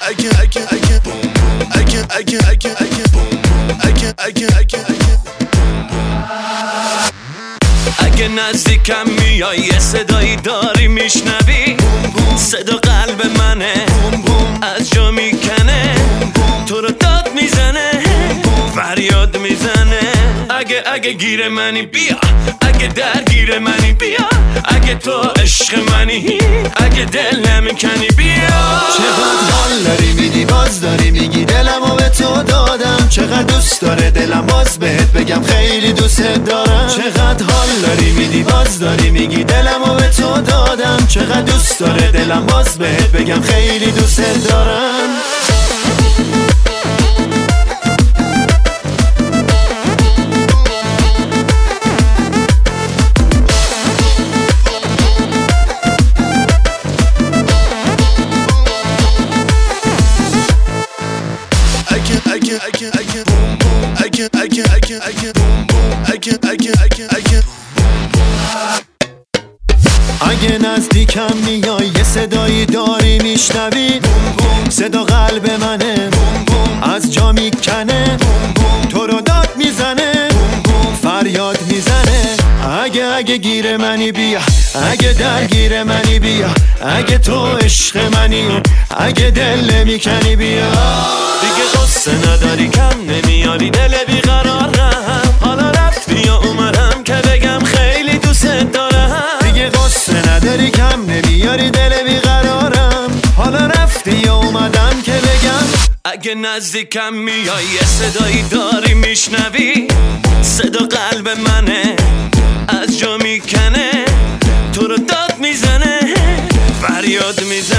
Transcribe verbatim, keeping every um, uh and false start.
I can, I can, I can, I can, I can, I can, I can, I can, I can, I can. اگه نزدیکم میای یه صدایی داری میشنوی، صدا قلب منه از جا میکنه، تو رو داد میزنه فریاد میزنه. اگه اگه گیر منی بیا، اگه درگیر منی بیا، اگه تو عشق منی، اگه دل نمیکنی بیا. چقدر حال داری میدی باز داری میگی دلمو به تو دادم، چقدر دوست داره دلم باز بهت بگم خیلی دوست دارم. چقدر حال داری میدی باز داری میگی دلمو به تو دادم، چقدر دوست داره دلم باز بهت بگم خیلی دوست دارم. I can, I can, I can, boom, boom. I can, I can, I can, I can, boom, boom. I can, I can, I can, I can. اگه نزدیکم میای یه صدایی داری میشنوی، صدا قلب منه از جا میکنه، تو رو داد میزنه فریاد میزنه. اگه اگه گیر منی بیا، اگه درگیر منی بیا، اگه تو عشق منی، اگه دل نمیکنی بیا. دیگه قصه نداری کم نمیاری دل بیقرارم، حالا رفتی یا اومدم که بگم خیلی دوست دارم. دیگه قصه نداری کم نمیاری دل بیقرارم، حالا رفتی یا اومدم که بگم. اگه نزدیکم میای یه صدایی داری میشنوی، صدا قلب منه از جا میکنه، تو رو داد میزنه فریاد میزنه.